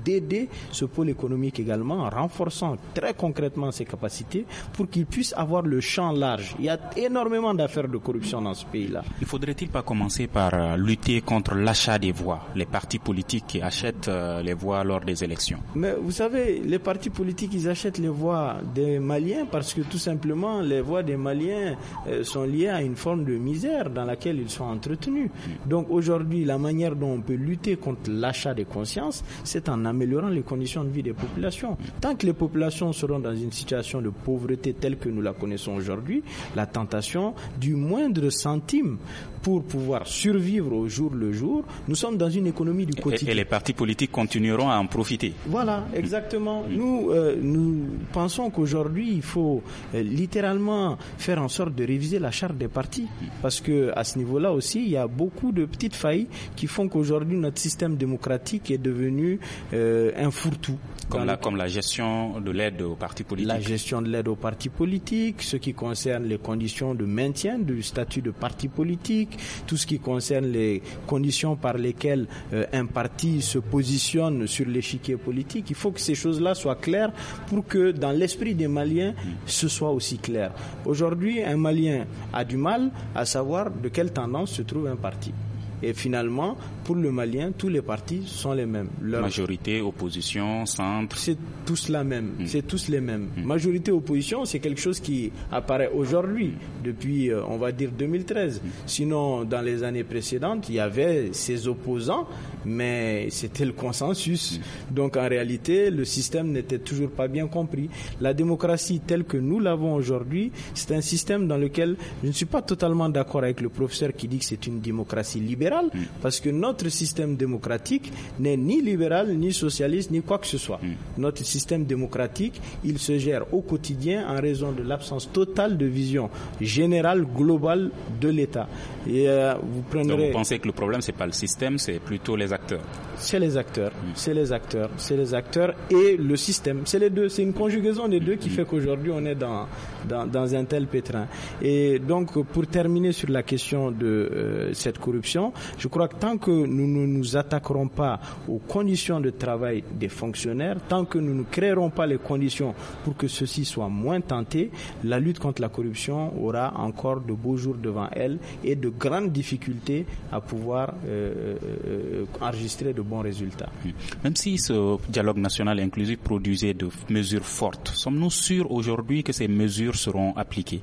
d'aider ce pôle économique également en renforçant très concrètement ses capacités pour qu'il puisse avoir le champ large. Il y a énormément d'affaires de corruption dans ce pays-là. Ne faudrait-il pas commencer par lutter contre l'achat des voix, les partis politiques qui achètent les voix lors des élections? Mais vous savez, les partis politiques, ils achètent les voix des Maliens parce que tout simplement, les voix des Maliens euh, sont liées à une forme de misère dans laquelle ils sont entretenus. Donc aujourd'hui, la manière dont on peut lutter contre l'achat des consciences, c'est en améliorant les conditions de vie des populations. Tant que les populations seront dans une situation de pauvreté telle que nous la connaissons aujourd'hui, la tentation du moindre centime pour pouvoir survivre au jour le jour, nous sommes dans une économie du quotidien. Et, et les partis politiques continueront à en profiter. Voilà, exactement. Mmh. Nous, euh, nous pensons qu'aujourd'hui, il faut euh, littéralement faire en sorte de réviser la charte des partis. Mmh. Parce que à ce niveau-là aussi, il y a beaucoup de petites failles qui font qu'aujourd'hui, notre système démocratique est devenu euh, un fourre-tout. Comme la, comme la gestion de l'aide aux partis politiques. La gestion de l'aide aux partis politiques, ce qui concerne les conditions de maintien du statut de parti politique, tout ce qui concerne les conditions par lesquelles euh, un parti se positionne sur l'échiquier politique. Il faut que ces choses-là soient claires pour que dans l'esprit des Maliens, ce soit aussi clair. Aujourd'hui, un Malien a du mal à savoir de quelle tendance se trouve un parti. Et finalement, pour le Malien, tous les partis sont les mêmes. Leur majorité, opposition, centre. C'est tous la même. Mm. C'est tous les mêmes. Mm. Majorité, opposition, c'est quelque chose qui apparaît aujourd'hui, depuis, euh, on va dire, deux mille treize. Mm. Sinon, dans les années précédentes, il y avait ces opposants, mais c'était le consensus. Mm. Donc, en réalité, le système n'était toujours pas bien compris. La démocratie telle que nous l'avons aujourd'hui, c'est un système dans lequel je ne suis pas totalement d'accord avec le professeur qui dit que c'est une démocratie libérale. Mm. Parce que notre système démocratique n'est ni libéral, ni socialiste, ni quoi que ce soit. Mm. Notre système démocratique, il se gère au quotidien en raison de l'absence totale de vision générale, globale de l'État. Et euh, vous prendrez... Donc vous pensez que le problème, c'est pas le système, c'est plutôt les acteurs? C'est les acteurs, mm. c'est les acteurs, c'est les acteurs et le système. C'est les deux, c'est une conjugaison des deux qui mm. fait qu'aujourd'hui on est dans, dans, dans un tel pétrin. Et donc, pour terminer sur la question de euh, cette corruption, je crois que tant que nous ne nous attaquerons pas aux conditions de travail des fonctionnaires, tant que nous ne créerons pas les conditions pour que ceux-ci soient moins tentés, la lutte contre la corruption aura encore de beaux jours devant elle et de grandes difficultés à pouvoir euh, euh, enregistrer de bons résultats. Même si ce dialogue national inclusif produisait de mesures fortes, sommes-nous sûrs aujourd'hui que ces mesures seront appliquées?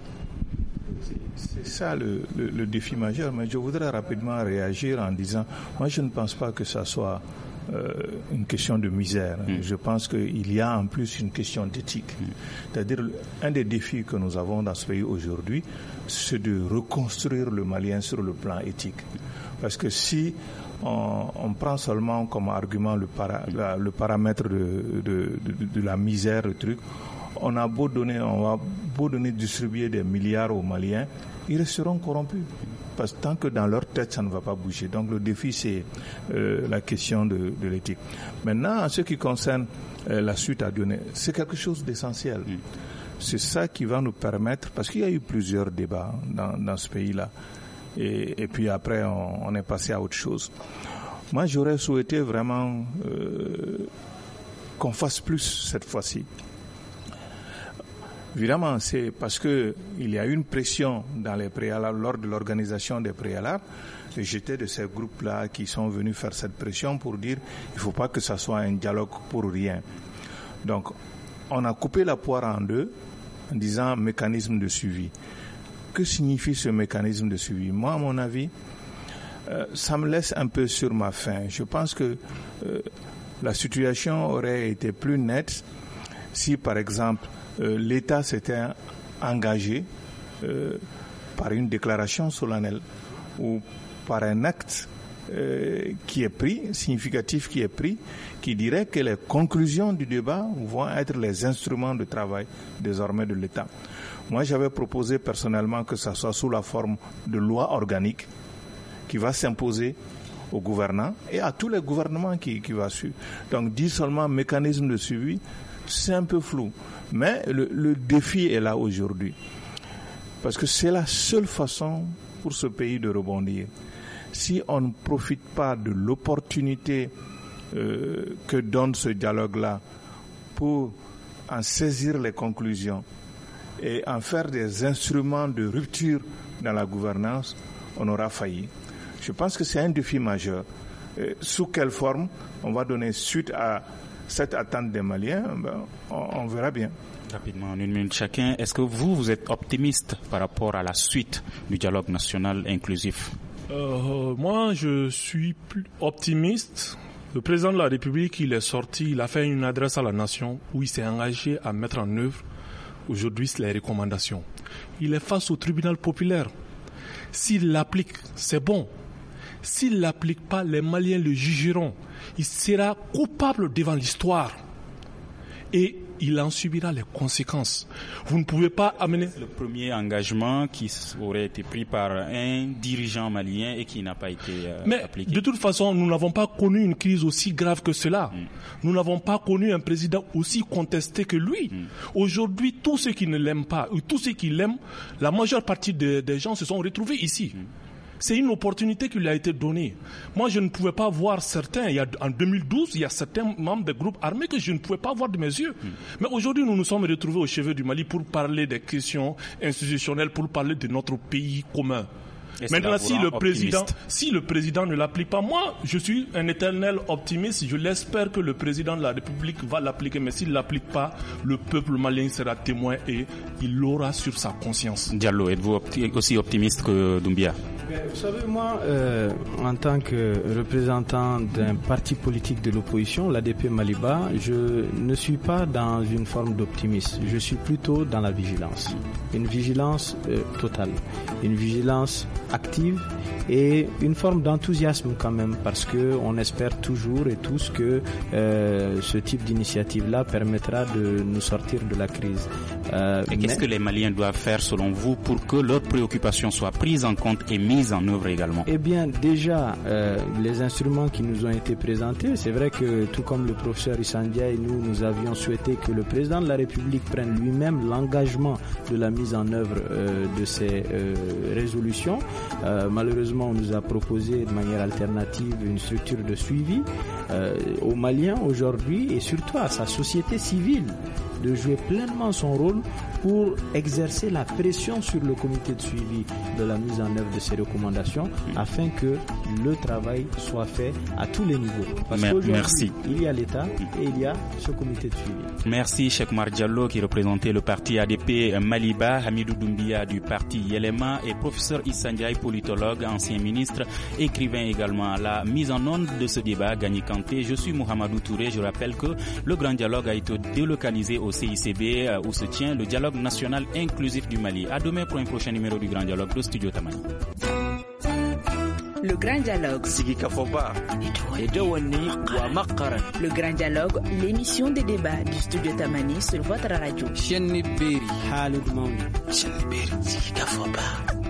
C'est ça le, le, le défi majeur, mais je voudrais rapidement réagir en disant, moi je ne pense pas que ça soit euh, une question de misère. Mm. Je pense qu'il y a en plus une question d'éthique. Mm. C'est-à-dire, un des défis que nous avons dans ce pays aujourd'hui, c'est de reconstruire le Malien sur le plan éthique. Parce que si on, on prend seulement comme argument le, para, la, le paramètre de, de, de, de la misère, le truc, on a beau donner, on va beau donner, distribuer des milliards aux Maliens, ils resteront corrompus. Parce que tant que dans leur tête, ça ne va pas bouger. Donc le défi, c'est euh, la question de, de l'éthique. Maintenant, en ce qui concerne euh, la suite à donner, c'est quelque chose d'essentiel. Mm. C'est ça qui va nous permettre, parce qu'il y a eu plusieurs débats dans, dans ce pays-là. Et, et puis après, on, on est passé à autre chose. Moi, j'aurais souhaité vraiment euh, qu'on fasse plus cette fois-ci. Évidemment, c'est parce que il y a eu une pression dans les préalables, lors de l'organisation des préalables. Et j'étais de ces groupes-là qui sont venus faire cette pression pour dire il ne faut pas que ça soit un dialogue pour rien. Donc, on a coupé la poire en deux en disant mécanisme de suivi. Que signifie ce mécanisme de suivi? Moi, à mon avis, euh, ça me laisse un peu sur ma faim. Je pense que euh, la situation aurait été plus nette si, par exemple, Euh, l'État s'était engagé euh, par une déclaration solennelle ou par un acte euh, qui est pris, significatif qui est pris, qui dirait que les conclusions du débat vont être les instruments de travail désormais de l'État. Moi, j'avais proposé personnellement que ça soit sous la forme de loi organique qui va s'imposer aux gouvernants et à tous les gouvernements qui, qui va suivre. Donc, dire seulement mécanisme de suivi, c'est un peu flou. Mais le, le défi est là aujourd'hui. Parce que c'est la seule façon pour ce pays de rebondir. Si on ne profite pas de l'opportunité euh, que donne ce dialogue-là pour en saisir les conclusions et en faire des instruments de rupture dans la gouvernance, on aura failli. Je pense que c'est un défi majeur. Et sous quelle forme on va donner suite à cette attente des Maliens, ben, on, on verra bien. Rapidement, en une minute chacun, est-ce que vous, vous êtes optimiste par rapport à la suite du dialogue national inclusif? euh, Moi, je suis plus optimiste. Le président de la République, il est sorti, il a fait une adresse à la nation où il s'est engagé à mettre en œuvre aujourd'hui les recommandations. Il est face au tribunal populaire. S'il l'applique, c'est bon. S'il ne l'applique pas, les Maliens le jugeront. Il sera coupable devant l'histoire. Et il en subira les conséquences. Vous ne pouvez pas amener... Le premier engagement qui aurait été pris par un dirigeant malien et qui n'a pas été euh, Mais appliqué. De toute façon, nous n'avons pas connu une crise aussi grave que cela. Mm. Nous n'avons pas connu un président aussi contesté que lui. Mm. Aujourd'hui, tous ceux qui ne l'aiment pas, ou tous ceux qui l'aiment, la majeure partie des, des gens se sont retrouvés ici. Mm. C'est une opportunité qui lui a été donnée. Moi, je ne pouvais pas voir certains. Il y a, en deux mille douze, il y a certains membres des groupes armés que je ne pouvais pas voir de mes yeux. Mm. Mais aujourd'hui, nous nous sommes retrouvés au chevet du Mali pour parler des questions institutionnelles, pour parler de notre pays commun. Et maintenant, si le président, optimiste. si le président ne l'applique pas, moi, je suis un éternel optimiste. Je l'espère que le président de la République va l'appliquer. Mais s'il ne l'applique pas, le peuple malien sera témoin et il l'aura sur sa conscience. Diallo, êtes-vous opti- aussi optimiste que Doumbia? Vous savez, moi, euh, en tant que représentant d'un parti politique de l'opposition, l'A D P Maliba, je ne suis pas dans une forme d'optimisme. Je suis plutôt dans la vigilance. Une vigilance euh, totale. Une vigilance active et une forme d'enthousiasme quand même, parce que on espère toujours et tous que euh, ce type d'initiative-là permettra de nous sortir de la crise. Euh, et qu'est-ce mais... que les Maliens doivent faire selon vous pour que leurs préoccupations soient prises en compte et mises en œuvre également? Eh bien, déjà, euh, les instruments qui nous ont été présentés, c'est vrai que tout comme le professeur Issandia et nous, nous avions souhaité que le président de la République prenne lui-même l'engagement de la mise en œuvre euh, de ces euh, résolutions. Euh, malheureusement, on nous a proposé de manière alternative une structure de suivi euh, aux Maliens aujourd'hui et surtout à sa société civile de jouer pleinement son rôle pour exercer la pression sur le comité de suivi de la mise en œuvre de ces recommandations afin que le travail soit fait à tous les niveaux. Parce qu'aujourd'hui, merci. Il y a l'État et il y a ce comité de suivi. Merci Cheikh Oumar Diallo qui représentait le parti A D P Maliba, Hamidou Doumbia du parti Yelema et professeur Issa Ndiaye, politologue, ancien ministre, écrivain également. À la mise en onde de ce débat, Gagné Kanté, je suis Mohamedou Touré. Je rappelle que le grand dialogue a été délocalisé au C I C B où se tient le dialogue national inclusif du Mali. À demain pour un prochain numéro du Grand Dialogue de Studio Tamani. Le Grand Dialogue. Le Grand Dialogue, l'émission des débats du Studio Tamani sur votre radio.